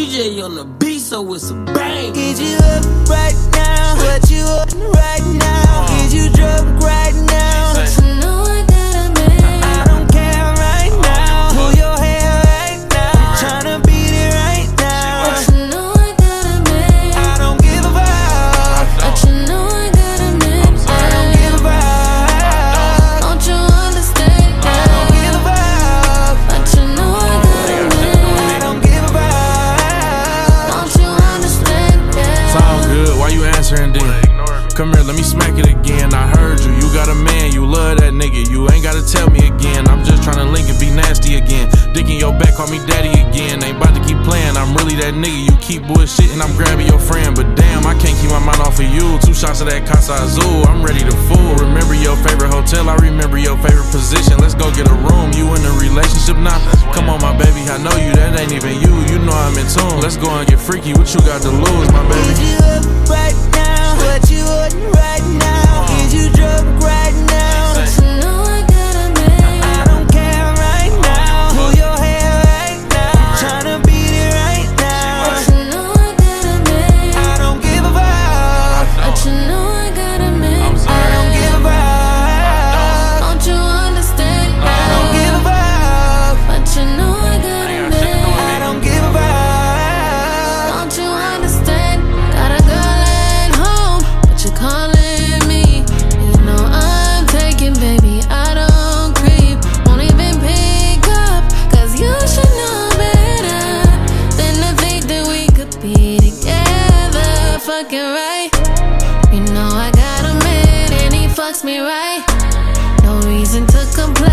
DJ on the beat, so it's a bang. Is you up right now? What you up right now? Is you drunk right now? But you know I got a man. I don't care right now. Pull your hair right now. Tryna beat it right now. But you know I got a man. I don't give a fuck. But you know I got a man. I don't give a fuck. Don't you understand? I don't give a fuck. But you know I got a man. I don't give a fuck. Don't you understand? Sound good, why you answering then? Come here, let me smack it again. I heard you, you got a man, you love that nigga. You ain't gotta tell me again. I'm just tryna link and be nasty again. Dick in your back, call me daddy again. Ain't about to keep playing, I'm really that nigga. You keep bullshitting, I'm grabbing your friend. But damn, I can't keep my mind off of you. 2 shots of that Casa Azul, I'm ready to fool. Remember your favorite hotel, I remember your favorite position. Let's go get a room, you in a relationship now? Come on, my baby, I know you, that ain't even you. You know I'm in tune. Let's go and get freaky, what you got to lose, my baby? Is you up right now? What you on right now? Is you drunk right now? But you know I got a man. I don't care right now. Pull your hair right now. Tryna beat it right now. But you know I got a man. I don't give a fuck. But you know I got a man. I don't give a fuck. Don't you understand? I don't give a fuck. But you know I got a man. I don't give a fuck. Don't you understand? Got a girl at home, but you're calling me. You know I'm taking, baby, I don't creep. Won't even pick up, cause you should know better than to think that we could be together. Fucking right. You know I got a man and he fucks me right. No reason to complain.